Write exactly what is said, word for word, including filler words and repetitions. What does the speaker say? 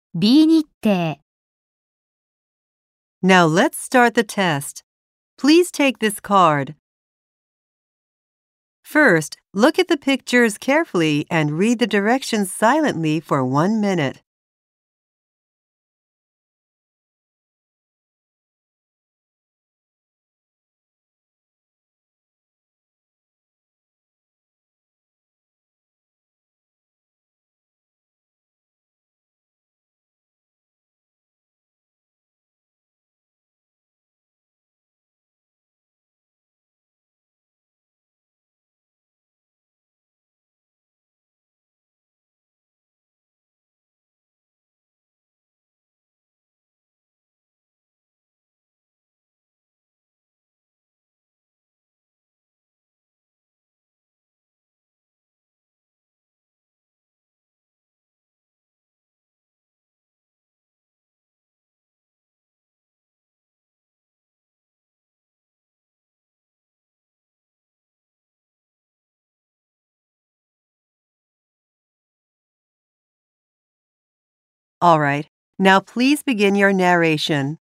B 日程 Now let's start the test. Please take this card. First, look at the pictures carefully and read the directions silently for one minute. All right, now please begin your narration.